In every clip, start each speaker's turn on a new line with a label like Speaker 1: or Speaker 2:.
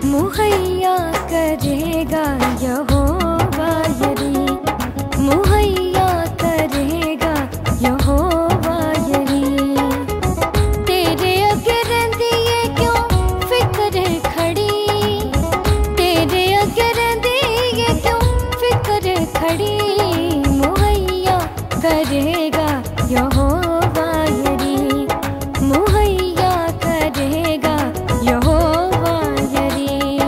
Speaker 1: मुहैया करेगा यहोवा यरी, मुहैया करेगा यहोवा यरी। तेरे अगे रंदी है क्यों फिक्र खड़ी, तेरे अगे रंदी है क्यों फिक्र खड़ी। मुहैया करेगा यहोवा यरी, मुहैया करेगा यहोवा यरी।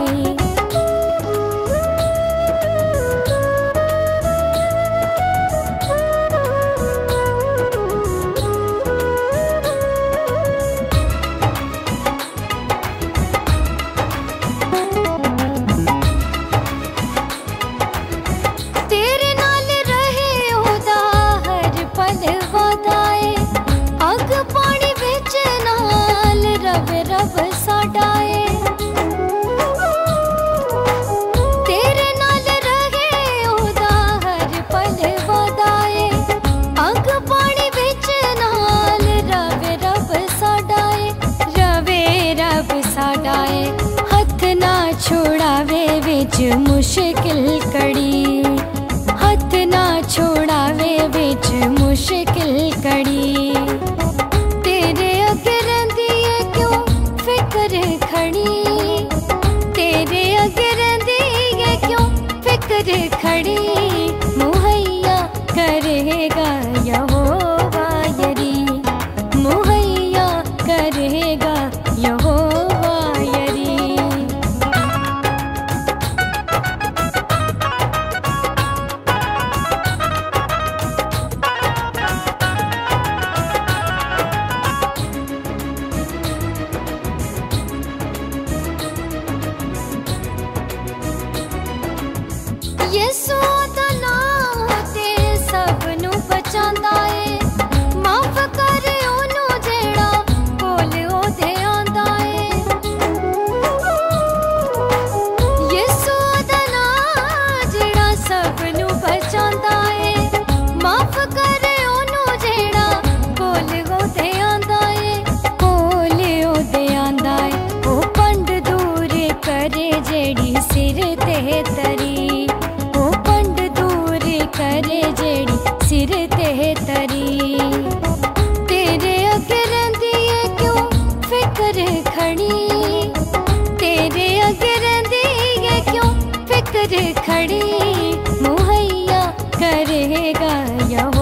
Speaker 1: तेरे नाल रहे ओदा हर पल वादाए, अग पानी विच नाल रब रब साडाए। तेरे नाल रहे ओदा हर पल वादाए, अग पानी विच नाल रब रब साडाए। रवे रब साडाए, हथ ना छोड़ावे विच मुश्किल कड़ी, हथ ना छोड़ावे विच मुश्किल कड़ी। तेरे अगे रंदी है क्यों फिक्र खड़ी, तेरे अगे रंदी है क्यों फिक्र खड़ी। मुहैया करेगा यहोवा यरी, मुहैया करेगा यहोवा यरी। यीशु दा नाम ते सब नू बचांदा ए, माफ कर ओनू जेड़ा कोल ओदे आंदा ए। यीशु दा नाम जेड़ा सब नू बचांदा ए, माफ कर ओनू जेड़ा कोल ओदे आंदा ए, कोल ओदे आंदा ए। ओ पंड दूर करे जेड़ी सिर ते तरी, करे जेड़ी सिर ते तरी। तेरे अगे रंदी है क्यों फिक्र खड़ी, तेरे अगे रंदी है क्यों फिक्र खड़ी। मुहैया करेगा यहोवा